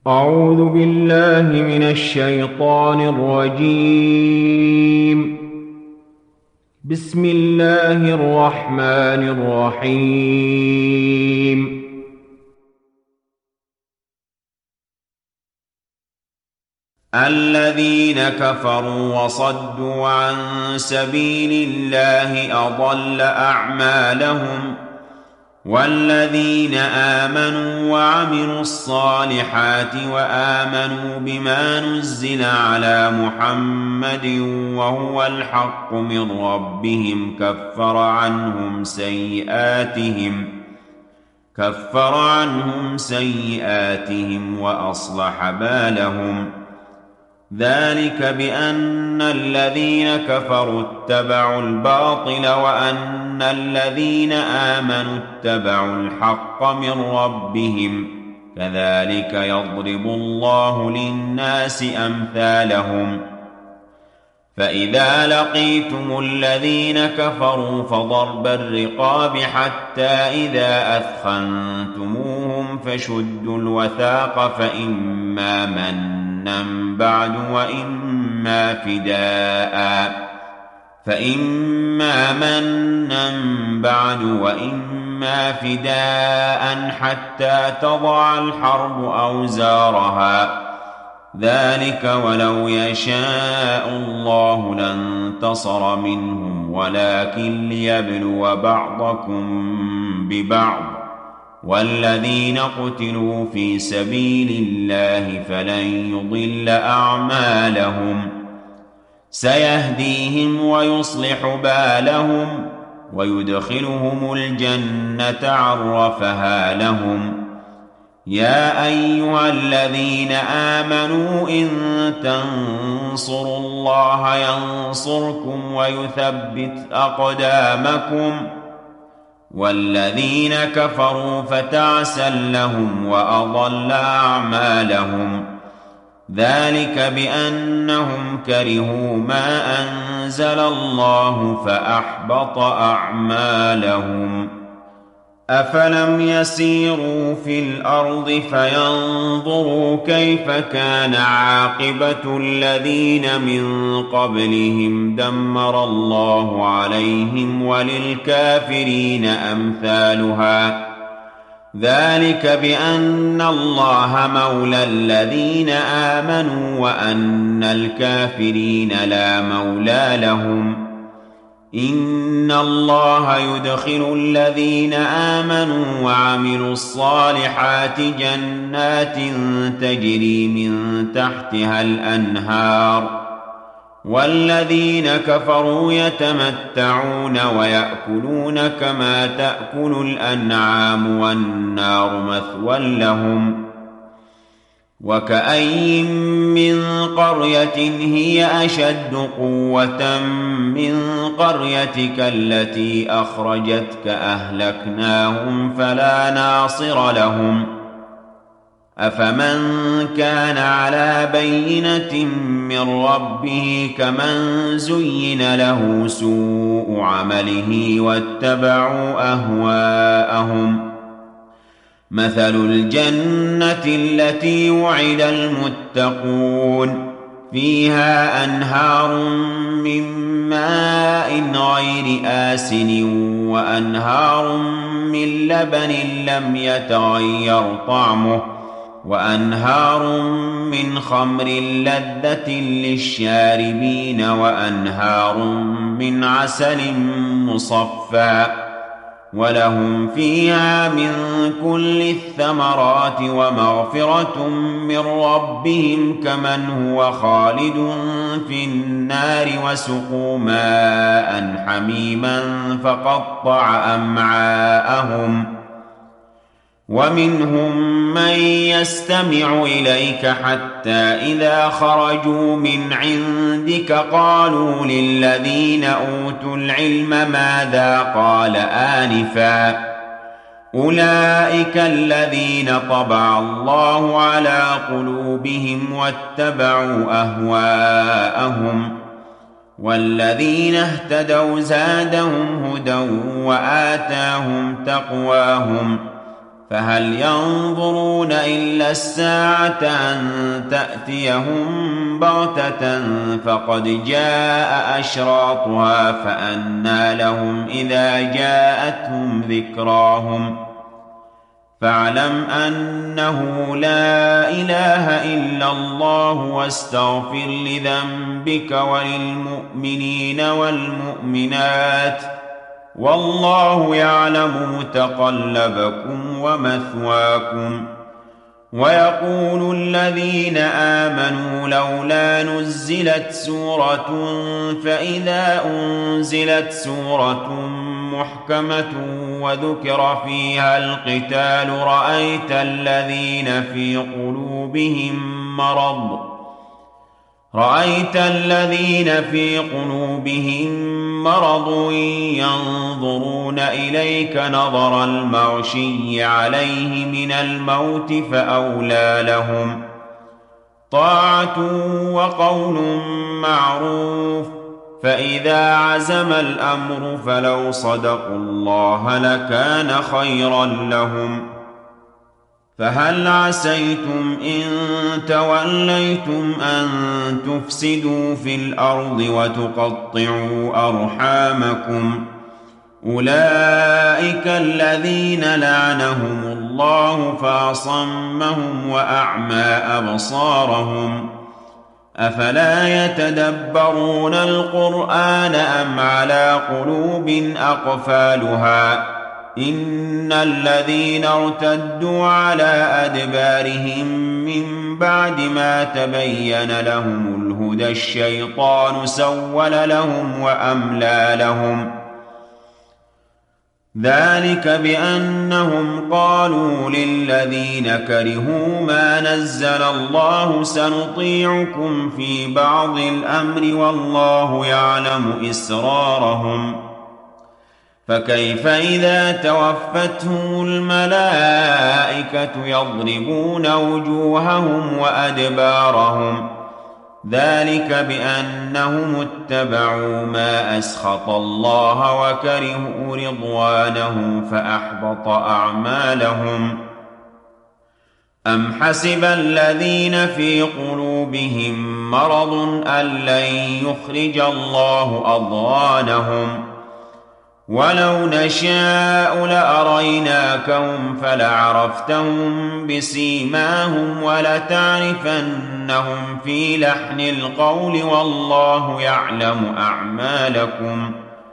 أعوذ بالله من الشيطان الرجيم. بسم الله الرحمن الرحيم. الذين كفروا وصدوا عن سبيل الله أضل أعمالهم، والذين آمنوا وعملوا الصالحات وآمنوا بما نزل على محمد وهو الحق من ربهم كفر عنهم سيئاتهم وأصلح بالهم. ذلك بأن الذين كفروا اتبعوا الباطل وأن الذين آمنوا اتبعوا الحق من ربهم، كذلك يضرب الله للناس أمثالهم. فإذا لقيتم الذين كفروا فضرب الرقاب حتى إذا أثخنتموهم فشدوا الوثاق فإما منا بعد وإما فداء حتى تضع الحرب أوزارها. ذلك ولو يشاء الله لانتصر منهم ولكن ليبلو بعضكم ببعض، والذين قتلوا في سبيل الله فلن يضل أعمالهم. سيهديهم ويصلح بالهم ويدخلهم الجنة عرفها لهم. يا أيها الذين آمنوا إن تنصروا الله ينصركم ويثبت أقدامكم، والذين كفروا فتعسا لهم وأضل أعمالهم. ذلك بأنهم كرهوا ما أنزل الله فأحبط أعمالهم. أفلم يسيروا في الأرض فينظروا كيف كان عاقبة الذين من قبلهم دمر الله عليهم وللكافرين أمثالها. ذلك بأن الله مولى الذين آمنوا وأن الكافرين لا مولى لهم. إن الله يدخل الذين آمنوا وعملوا الصالحات جنات تجري من تحتها الأنهار، والذين كفروا يتمتعون ويأكلون كما تأكل الأنعام والنار مثوى لهم. وكأين من قرية هي أشد قوة من قريتك التي أخرجتك أهلكناهم فلا ناصر لهم. أفمن كان على بينة من ربه كمن زين له سوء عمله واتبعوا أهواءهم. مثل الجنة التي وعد المتقون فيها أنهار من ماء غير آسن وأنهار من لبن لم يتغير طعمه وأنهار من خمر لذة للشاربين وأنهار من عسل مصفى، ولهم فيها من كل الثمرات ومغفرة من ربهم كمن هو خالد في النار وسقوا ماء حميما فقطع أمعاءهم. ومنهم من يستمع إليك حتى إذا خرجوا من عندك قالوا للذين أوتوا العلم ماذا قال آنفا. أولئك الذين طبع الله على قلوبهم واتبعوا أهواءهم. والذين اهتدوا زادهم هدى وآتاهم تقواهم فهل ينظرون إلا الساعة أن تأتيهم بغتة فقد جاء أشراطها فأنى لهم إذا جاءتهم ذكراهم فاعلم أنه لا إله إلا الله واستغفر لذنبك وللمؤمنين والمؤمنات والله يعلم متقلبكم ومثواكم. ويقول الذين آمنوا لولا نزلت سورة فإذا أنزلت سورة محكمة وذكر فيها القتال رأيت الذين في قلوبهم مرض ينظرون إليك نظر المغشي عليه من الموت فأولى لهم طاعة وقول معروف فإذا عزم الأمر فلو صدقوا الله لكان خيرا لهم. فهل عسيتم إن توليتم أن تفسدوا في الأرض وتقطعوا أرحامكم أولئك الذين لعنهم الله فأصمهم وأعمى أبصارهم أفلا يتدبرون القرآن أم على قلوب أقفالها إن الذين ارتدوا على أدبارهم من بعد ما تبين لهم الهدى الشيطان سول لهم وأملى لهم ذلك بأنهم قالوا للذين كرهوا ما نزل الله سنطيعكم في بعض الأمر والله يعلم إسرارهم فكيف إذا توفتهم الملائكة يضربون وجوههم وأدبارهم ذلك بأنهم اتبعوا ما أسخط الله وكرهوا رضوانه فأحبط أعمالهم. أم حسب الذين في قلوبهم مرض أن لن يخرج الله أضغانهم ولو نشاء لأريناكهم فلعرفتهم بسيماهم ولتعرفنهم في لحن القول والله يعلم أعمالكم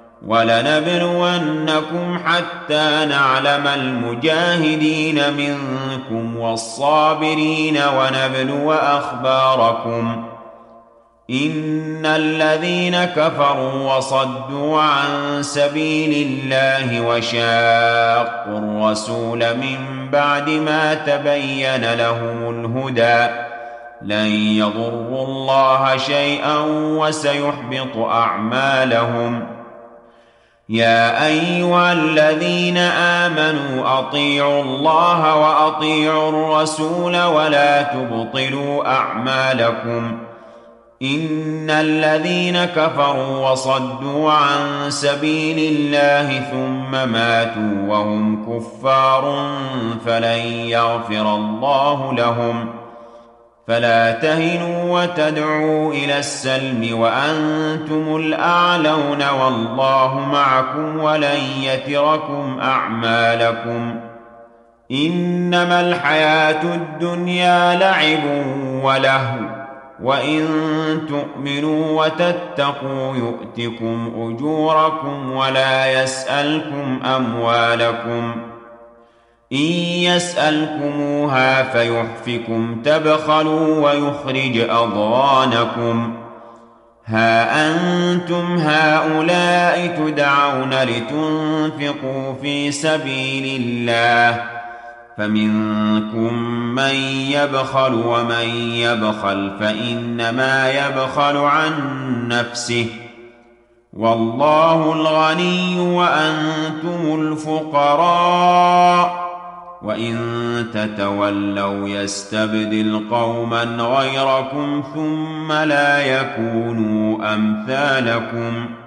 ولنبلونكم حتى نعلم المجاهدين منكم والصابرين ونبلو أخباركم إن الذين كفروا وصدوا عن سبيل الله وشاقوا الرسول من بعد ما تبين لهم الهدى لن يضروا الله شيئا وسيحبط أعمالهم. يا أيها الذين آمنوا أطيعوا الله وأطيعوا الرسول ولا تبطلوا أعمالكم إن الذين كفروا وصدوا عن سبيل الله ثم ماتوا وهم كفار فلن يغفر الله لهم فلا تهنوا وتدعوا إلى السلم وأنتم الأعلون والله معكم ولن يتركم أعمالكم إنما الحياة الدنيا لعب ولهو وإن تؤمنوا وتتقوا يؤتكم أجوركم ولا يسألكم أموالكم إن يسألكموها فيحفكم تبخلوا ويخرج أضغانكم ها أنتم هؤلاء تدعون لتنفقوا في سبيل الله فمنكم من يبخل ومن يبخل فإنما يبخل عن نفسه والله الغني وأنتم الفقراء وإن تتولوا يستبدل قوما غيركم ثم لا يكونوا أمثالكم